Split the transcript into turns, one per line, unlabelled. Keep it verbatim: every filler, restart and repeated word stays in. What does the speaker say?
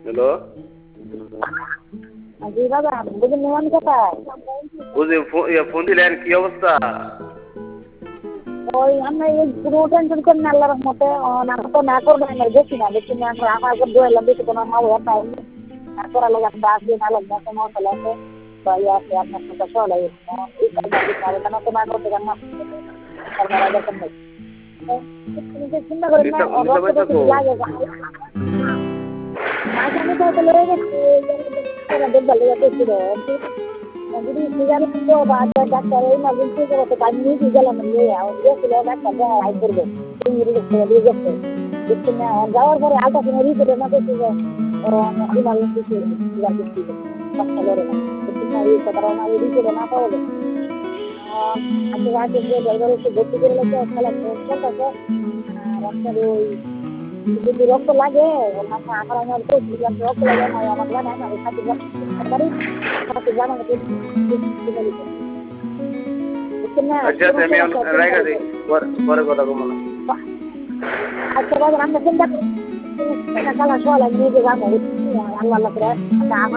Hello
জি দাদা বুঝুন নোমান কোথায়?
বুঝি ফোন দিলেন কি অবস্থা?
ওই আমরা এই পুরো টেনশন করেন আল্লাহর রহমতে আমরা তো না করবো আমরা দেখি না দেখি না আমরা আমার দোয়াইলাম দেখি কোনো মা বাবা পাই তারপর আলো একটা আসবে না লাগবে একটা মশলা আছে বা ইয়ে আছে আপনার সাথে সলাই এই কাজটা দিতে হবে কেন তো না করতে কেন তারপর আগে কেন চিন্তা করেন না রক্ত রক্ত লাগে মাঝে আমি তো লয়ে গেছি দেখবার লেগে দেখছিল যদি সিগারেট তো ডাক্তার ইমার্জেন্সি করতে আমি নিজে গেলাম গেছিল ডাক্তার হাই করবে দিয়ে গেছে দেখছি না যাওয়ার পরে আলট্রাসাউন্ড রিপোর্টে না দেখছি যে ইমার্জেন্সি সুগার দিচ্ছি ডাক্তার করে না দেখছি না এই কথাটা না রিপোর্টে না পাওয়া যায় আজকে রাতে যে ড্রাইভার এসে ভর্তি করে লেগে খেলা চলতেছে ডাক্তার ওই যদি রক্ত লাগে আমার আমার রক্ত লাগে না আমার জানা না সাথে সাথে জানা
পরে কথা বলবো না
আচ্ছা বাবা আমরা চিন্তা করি কালা সোয়াল নিয়ে যাবো আল্লাহ আল্লাহ করে